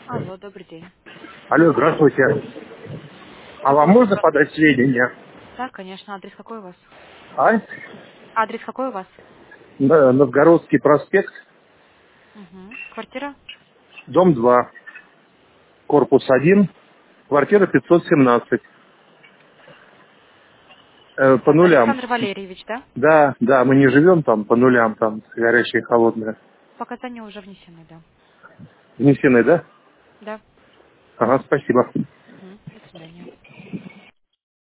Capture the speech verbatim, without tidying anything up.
Алло, добрый день. Алло, здравствуйте. А вам Какой у вас можно вопрос? подать сведения? Да, конечно. Адрес какой у вас? А? Адрес какой у вас? На- Новгородский проспект, Угу. Квартира? дом два, корпус один, квартира пятьсот семнадцать. Э, по Так, нулям. Александр Валерьевич, да? Да, да, мы не живем там по нулям, там горячее и холодное. Показания уже внесены, да. Внесены, да? Да. Ага, спасибо.